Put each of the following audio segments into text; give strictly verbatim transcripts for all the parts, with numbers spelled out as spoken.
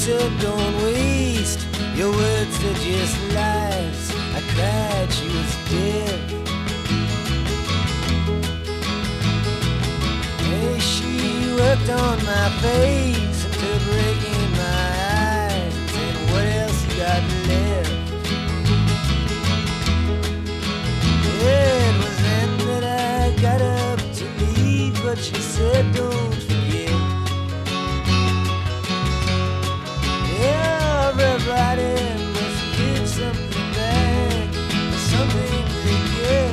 said, don't waste your words, they're just lies. I cried, she was dead. Hey, she worked on my face until breaking my eyes. And what else you got left? It was then that I got up to leave, but she said, don't forget. Everybody must give something back, something they get.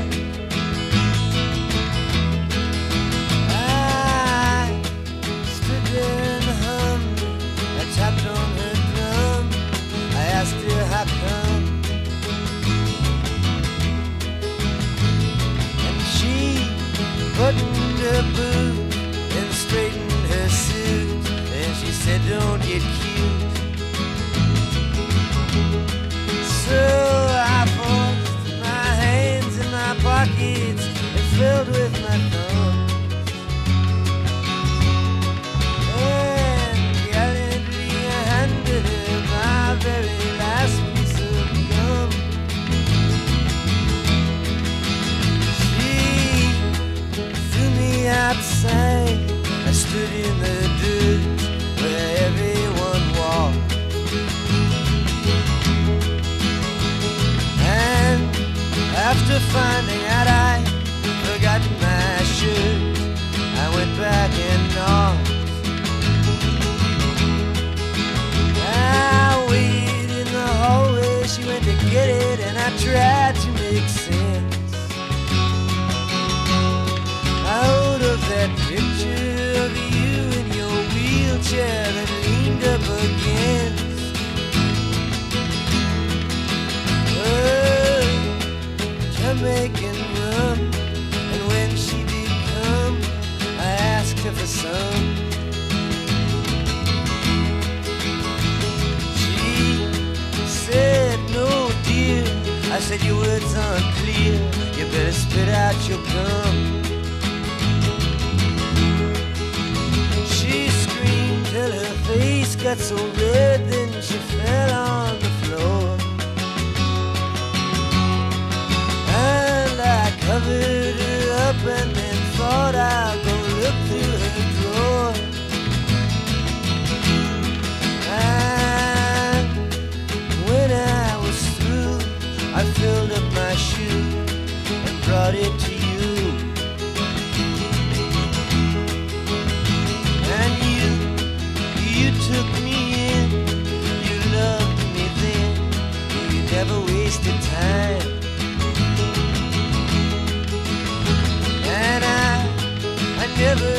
I stood there and hummed, I tapped on her drum, I asked her how come, and she buttoned her boot and straightened her suit, and she said, don't get cute. So I forced my hands in my pockets and filled with my thumbs, and gallantly I handed her my very last piece of gum. She threw me outside. I stood in the dirt where everyone walked. After finding out I'd forgotten my shirt, I went back and knocked. I waited in the hallway, she went to get it, and I tried to make sense out of that picture of you in your wheelchair that leaned up against. Jamaican rum, and when she did come, I asked her for some. She said, no dear. I said, your words aren't clear, you better spit out your gum. She screamed till her face got so red, then she fell on the floor. I covered her up and then thought I'd go look through her drawer. And when I was through, I filled up my shoe and brought it to you. And you, you took me in, you loved me then, you never wasted time. And I, I never